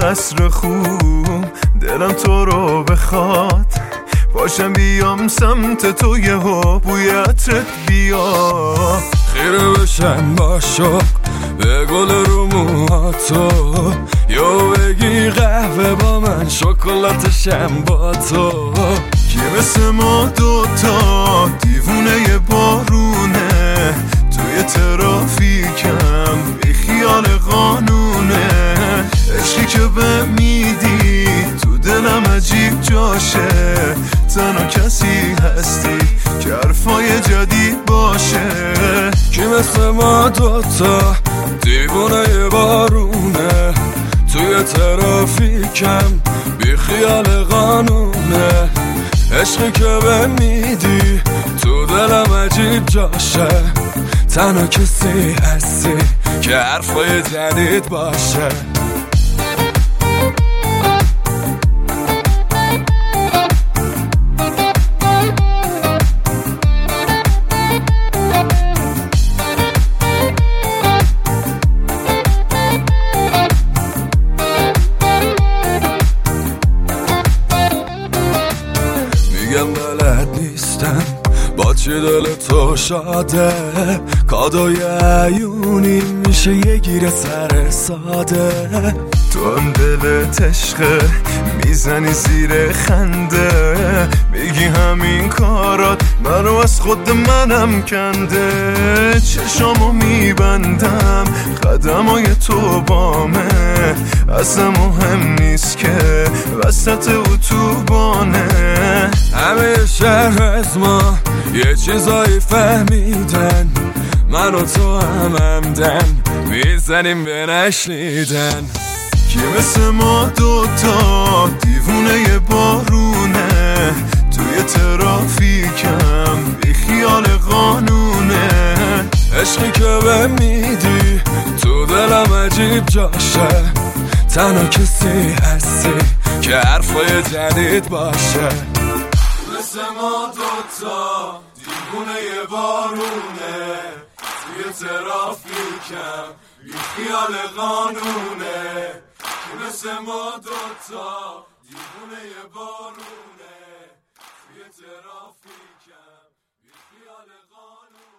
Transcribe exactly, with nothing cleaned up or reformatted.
قصر خوب دلم تو رو بخواد، باشم بیام سمت تو یهو بوی عطرت بیا، خیره بشم با شوق به گل رو موهاتو، یا بگی قهوه با من شکلاتشم با تو. کی مثل ما دوتا دیوونه بارونه، توی ترافیکم بی خیال قانونه، عشقی که به میدی تو دلم عجیب جاشه، تنها کسی هستی که حرفای جدید باشه. کی مثل ما دوتا دیوونه بارونه، توی ترافیکم بی خیال قانونه، عشقی که به میدی تو دلم عجیب جاشه، تنها کسی هستی که حرفای جدید باشه. میگم بلد نیستم با چی دل تو شاده، کادوی عیونی میشه یه گیر سر ساده، تو هم دلت عشقه میزنی زیر خنده، میگی همین کارات منو از خود منم کنده، چشامو میبندم قدمای تو بامه، اصلا مهم نیست که وسط اتوبانه، همه شهر از ما یه چیزایی فهمیدن، من و تو هم همدن میزنیم به نشنیدن. کی مثل ما دوتا دیوونه بارونه، توی ترافیکم بی خیال قانونه، عشقی که به میدی تو دلم عجیب جاشه، تنها کسی هستی که حرفای جدید باشه. مثل ما دوتا دیوونه بارونه، توی ترافیکم بی خیال قانونه، مثل ما دوتا دیوونه بارونه، توی ترافیکم بی خیال قانونه.